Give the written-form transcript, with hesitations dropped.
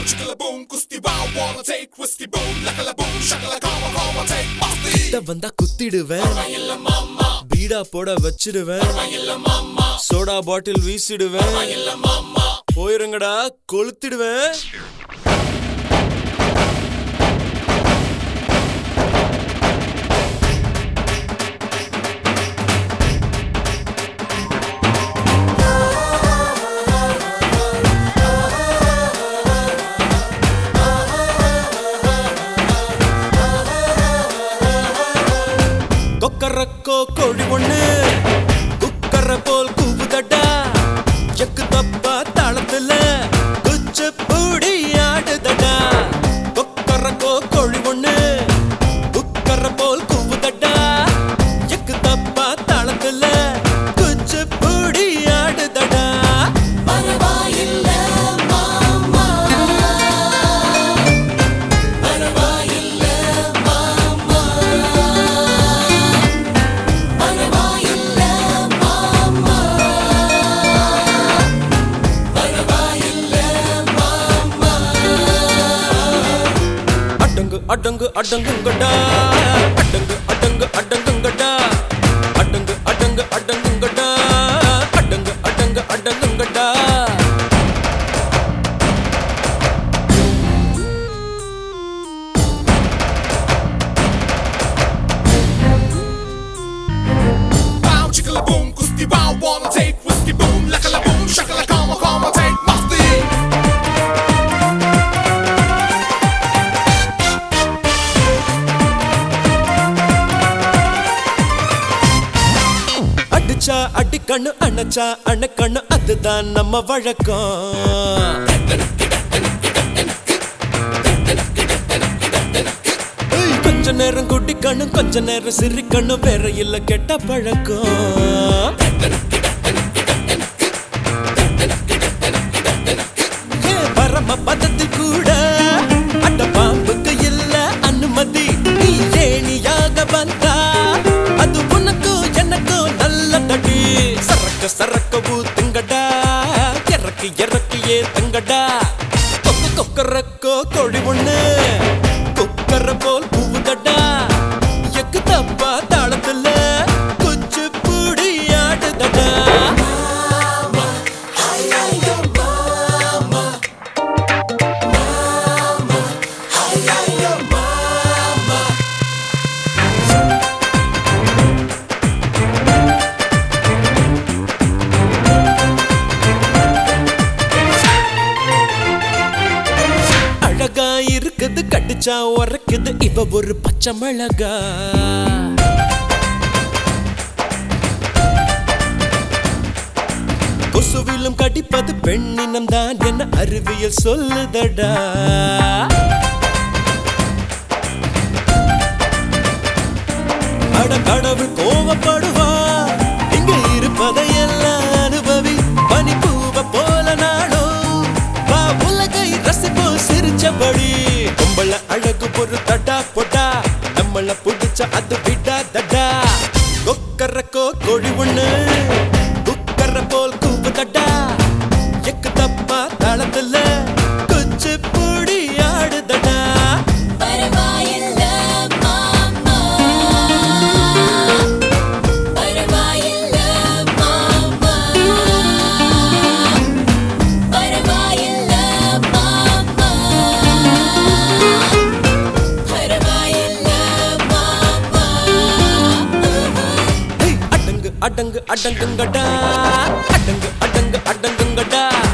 chicka boom, kusti wow, wanna take whiskey boom, lakala boom, shakala kama, take masti. கிட்ட வந்தா குத்திடுவேன், பீடா போட வச்சிடுவேன், soda bottle வீசிடுவேன், போயிருங்கடா கொளுத்திடுவேன். Kokkarakko கோழி ஒண்ணு குக்கர போல் கூவுதடா, எக்கு தப்பா தாளத்துல குச்சி பூடி ஆடுதடா. கொக்கரக்கோ கோழி ஒண்ணு குக்கர போல் கூவுதடா, எக்கு தப்பா தாளத்துல குச்சி பூடி ஆடுதடா. பரவாயில்ல மாமா, பரவாயில்ல மாமா, பரவாயில்ல மாமா, பரவாயில்ல மாமா. அடங்கு அடங்கு அடங்குங்கடா, அடங்கு அடங்கு அடங்குங்கடா, அடங்கு அடங்கு அடங்குங்கடா, அடங்கு அடங்கு அடங்குங்கடா. Wow, chicka boom, kusti wow, wanna take whiskey boom, lakala boom, shakala kama, take masti. அடிச்சா அடிக்கண்ணு, அணைச்சா அணைக்கண்ணு, அதுதான் நம்ம வழக்கம். ஏய், கொஞ்ச நேரம் குடிக்கணும், கொஞ்ச நேரம் சிரிக்கணும், வேற இல்ல கெட்ட பழக்கம். ஏன் பரம பதத்தில் கூட அட்ட பாம்புக்கு இல்ல அனுமதி, நீ ஏணியாக வந்தா அது உனக்கும் எனக்கும் நல்ல தடி. சரக்க சரக்க ஊத்துங்கடா, இறக்கி இறக்கியே தங்கடா. கொக்கு கொக்கரக்கோ கோழி ஒண்ணு கொக்கர போல் கூவுதடா, எக்கு தப்பா தாளத்துல குச்சி பூடி ஆடுதடா. ஐயையோ மாமா, மாமா, ஐயையோ மாமா. அழகா இருக்குது, கடிச்சா உரைக்குது, இவ ஒரு பச்சை மிளகா. கொசுவிலும் கடிப்பது பெண்ணினம் தான் என்ன அறிவியல் சொல்லுதடா. அட கடவுள் கோவப்படுவா, இங்க இருப்பதையெல்லாம் அனுபவி, பனிப்பூவ போல நாளும் வா உலகை ரசிப்போம் சிரிச்சபடி. பொம்பள அழகு ஒரு தடா பொடா, நம்மள புடிச்ச அது விடாதடா. கொக்கரக்கோ கோழி ஒண்ணு குக்கர போல் கூவுதடா, எக்கு தப்பா தாளத்துல குச்சி பூடி ஆடுதடா. பரவாயில்ல மாமா, பரவாயில்ல மாமா, பரவாயில்ல மாமா, பரவாயில்ல மாமா. ஏய், அடங்கு அடங்கு அடங்குங்கடா, அடங்கு அடங்கு அடங்குங்கடா.